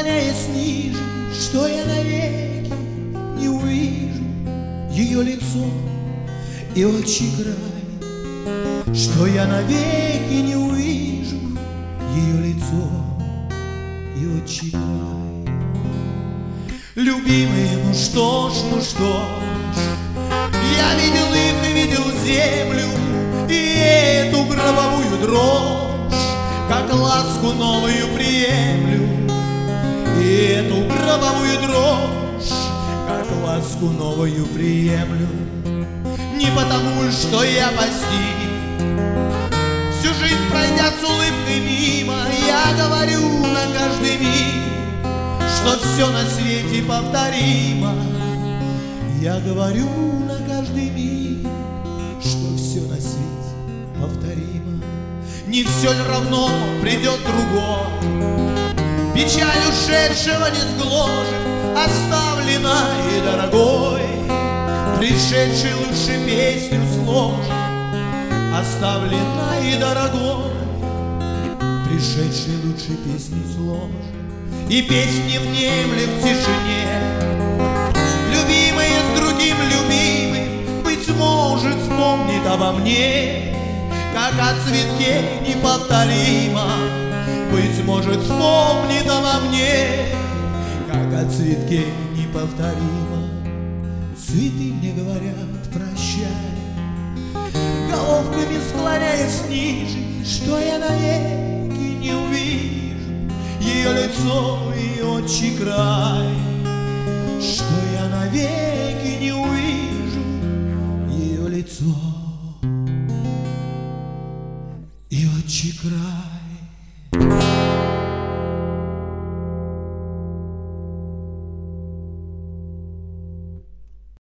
склоняясь ниже, что я навеки не увижу ее лицо и очи край, что я навеки не увижу ее лицо и очи край. Любимые, ну что ж, я видел их и видел землю, и эту гробовую дрожь, как ласку новую приемлю, и эту гробовую дрожь, как ласку новую приемлю. Не потому, что я постиг, всю жизнь пройдя с улыбкой мимо, я говорю на каждый миг, что все на свете повторимо. Я говорю на каждый миг, что все на свете повторимо. Не все ли равно придет другой, печаль ушедшего не сгложит, оставлена и дорогой. Пришедший лучше песню сложит, оставлена и дорогой. Пришедший лучше песню сложит, и песни внемли в тишине. Любимые с другим любимым, быть может, вспомнит обо мне, как о цветке неповторимо. Быть может, вспомнит обо мне, как о цветке неповторимо. Цветы мне говорят прощай, головками склоняясь ниже, что я навеки не увижу ее лицо и очи край, что я навеки не увижу